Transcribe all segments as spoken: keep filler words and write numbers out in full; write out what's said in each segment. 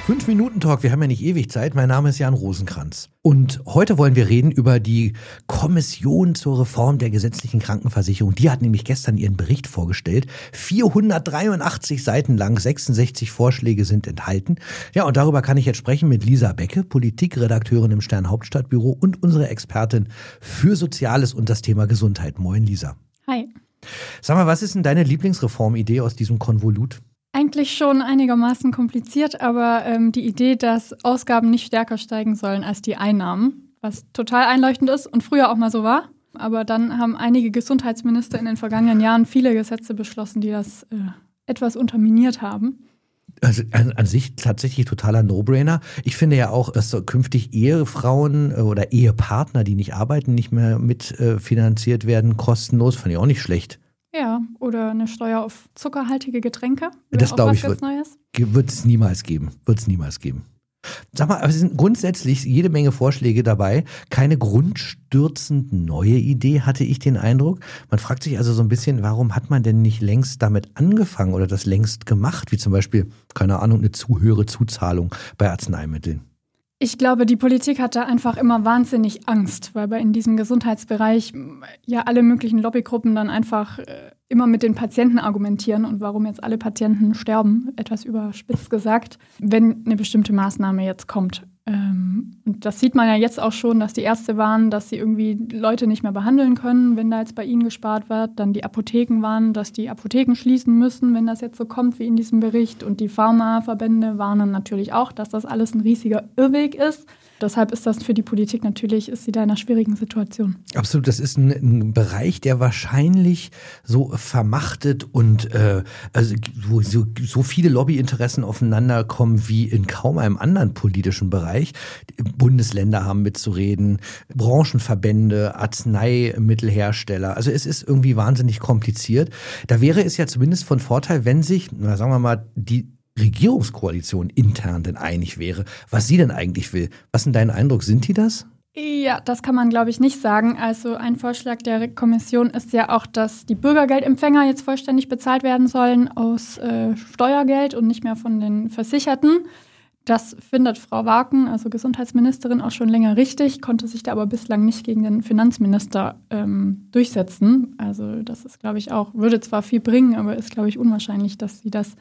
Fünf-Minuten-Talk, wir haben ja nicht ewig Zeit. Mein Name ist Jan Rosenkranz. Und heute wollen wir reden über die Kommission zur Reform der gesetzlichen Krankenversicherung. Die hat nämlich gestern ihren Bericht vorgestellt. vierhundertdreiundachtzig Seiten lang, sechsundsechzig Vorschläge sind enthalten. Ja, und darüber kann ich jetzt sprechen mit Lisa Becke, Politikredakteurin im Stern Hauptstadtbüro und unsere Expertin für Soziales und das Thema Gesundheit. Moin, Lisa. Hi. Sag mal, was ist denn deine Lieblingsreformidee aus diesem Konvolut? Eigentlich schon einigermaßen kompliziert, aber ähm, die Idee, dass Ausgaben nicht stärker steigen sollen als die Einnahmen, was total einleuchtend ist und früher auch mal so war. Aber dann haben einige Gesundheitsminister in den vergangenen Jahren viele Gesetze beschlossen, die das äh, etwas unterminiert haben. Also an, an sich tatsächlich totaler No-Brainer. Ich finde ja auch, dass so künftig Ehefrauen oder Ehepartner, die nicht arbeiten, nicht mehr mitfinanziert äh, werden, kostenlos. Fand ich auch nicht schlecht. Ja, oder eine Steuer auf zuckerhaltige Getränke. Das glaube ich, wird es niemals geben. Wird es niemals geben. Sag mal, es sind grundsätzlich jede Menge Vorschläge dabei. Keine grundstürzend neue Idee, hatte ich den Eindruck. Man fragt sich also so ein bisschen, warum hat man denn nicht längst damit angefangen oder das längst gemacht? Wie zum Beispiel, keine Ahnung, eine zu höhere Zuzahlung bei Arzneimitteln. Ich glaube, die Politik hat da einfach immer wahnsinnig Angst, weil bei in diesem Gesundheitsbereich ja alle möglichen Lobbygruppen dann einfach äh, immer mit den Patienten argumentieren und warum jetzt alle Patienten sterben, etwas überspitzt gesagt, wenn eine bestimmte Maßnahme jetzt kommt. Ähm, und das sieht man ja jetzt auch schon, dass die Ärzte warnen, dass sie irgendwie Leute nicht mehr behandeln können, wenn da jetzt bei ihnen gespart wird. Dann die Apotheken warnen, dass die Apotheken schließen müssen, wenn das jetzt so kommt wie in diesem Bericht. Und die Pharmaverbände warnen natürlich auch, dass das alles ein riesiger Irrweg ist. Deshalb ist das für die Politik natürlich, ist sie da in einer schwierigen Situation. Absolut, das ist ein, ein Bereich, der wahrscheinlich so vermachtet und äh, also wo so, so viele Lobbyinteressen aufeinander kommen wie in kaum einem anderen politischen Bereich. Bundesländer haben mitzureden, Branchenverbände, Arzneimittelhersteller. Also es ist irgendwie wahnsinnig kompliziert. Da wäre es ja zumindest von Vorteil, wenn sich, na, sagen wir mal, die Regierungskoalition intern denn einig wäre, was sie denn eigentlich will. Was ist denn dein Eindruck? Sind die das? Ja, das kann man, glaube ich, nicht sagen. Also ein Vorschlag der Kommission ist ja auch, dass die Bürgergeldempfänger jetzt vollständig bezahlt werden sollen aus äh, Steuergeld und nicht mehr von den Versicherten. Das findet Frau Waken, also Gesundheitsministerin, auch schon länger richtig, konnte sich da aber bislang nicht gegen den Finanzminister ähm, durchsetzen. Also das ist, glaube ich, auch, würde zwar viel bringen, aber ist, glaube ich, unwahrscheinlich, dass sie das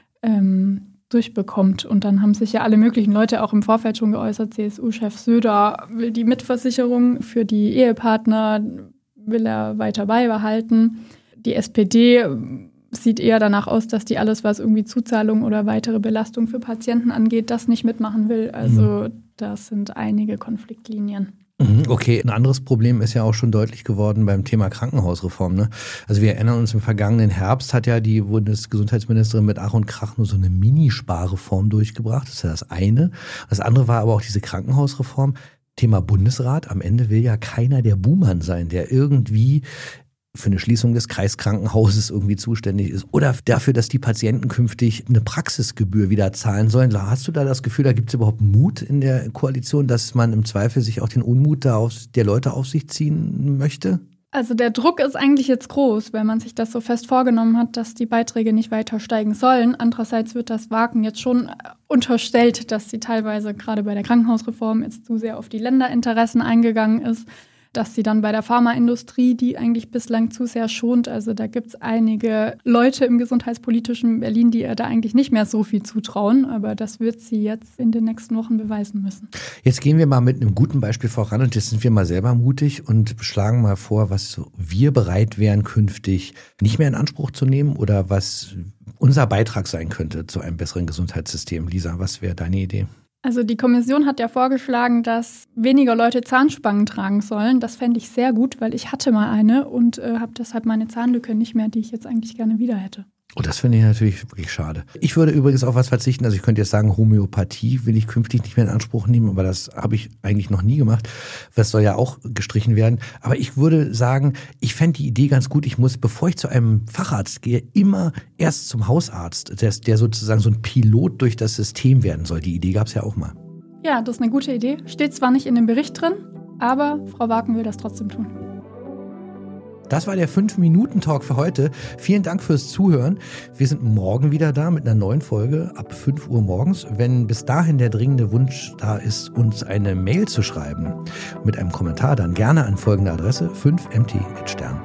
ähm, durchbekommt. Und dann haben sich ja alle möglichen Leute auch im Vorfeld schon geäußert. C S U-Chef Söder will die Mitversicherung für die Ehepartner, will er weiter beibehalten. Die S P D sieht eher danach aus, dass die alles, was irgendwie Zuzahlung oder weitere Belastung für Patienten angeht, das nicht mitmachen will. Also mhm. das sind einige Konfliktlinien. Okay, ein anderes Problem ist ja auch schon deutlich geworden beim Thema Krankenhausreform. Ne? Also wir erinnern uns, im vergangenen Herbst hat ja die Bundesgesundheitsministerin mit Ach und Krach nur so eine Minisparreform durchgebracht. Das ist ja das eine. Das andere war aber auch diese Krankenhausreform. Thema Bundesrat. Am Ende will ja keiner der Buhmann sein, der irgendwie für eine Schließung des Kreiskrankenhauses irgendwie zuständig ist oder dafür, dass die Patienten künftig eine Praxisgebühr wieder zahlen sollen. Hast du da das Gefühl, da gibt es überhaupt Mut in der Koalition, dass man im Zweifel sich auch den Unmut da auf, der Leute auf sich ziehen möchte? Also der Druck ist eigentlich jetzt groß, weil man sich das so fest vorgenommen hat, dass die Beiträge nicht weiter steigen sollen. Andererseits wird das Waken jetzt schon unterstellt, dass sie teilweise gerade bei der Krankenhausreform jetzt zu sehr auf die Länderinteressen eingegangen ist, dass sie dann bei der Pharmaindustrie, die eigentlich bislang zu sehr schont, also da gibt es einige Leute im gesundheitspolitischen Berlin, die ihr da eigentlich nicht mehr so viel zutrauen, aber das wird sie jetzt in den nächsten Wochen beweisen müssen. Jetzt gehen wir mal mit einem guten Beispiel voran und jetzt sind wir mal selber mutig und schlagen mal vor, was wir bereit wären, künftig nicht mehr in Anspruch zu nehmen oder was unser Beitrag sein könnte zu einem besseren Gesundheitssystem. Lisa, was wäre deine Idee? Also die Kommission hat ja vorgeschlagen, dass weniger Leute Zahnspangen tragen sollen. Das fände ich sehr gut, weil ich hatte mal eine und äh, habe deshalb meine Zahnlücke nicht mehr, die ich jetzt eigentlich gerne wieder hätte. Oh, das finde ich natürlich wirklich schade. Ich würde übrigens auf was verzichten. Also ich könnte jetzt sagen, Homöopathie will ich künftig nicht mehr in Anspruch nehmen, aber das habe ich eigentlich noch nie gemacht. Das soll ja auch gestrichen werden. Aber ich würde sagen, ich fände die Idee ganz gut. Ich muss, bevor ich zu einem Facharzt gehe, immer erst zum Hausarzt, der, der sozusagen so ein Pilot durch das System werden soll. Die Idee gab es ja auch mal. Ja, das ist eine gute Idee. Steht zwar nicht in dem Bericht drin, aber Frau Waken will das trotzdem tun. Das war der fünf Minuten Talk für heute. Vielen Dank fürs Zuhören. Wir sind morgen wieder da mit einer neuen Folge ab fünf Uhr morgens. Wenn bis dahin der dringende Wunsch da ist, uns eine Mail zu schreiben mit einem Kommentar, dann gerne an folgende Adresse fünf m t at stern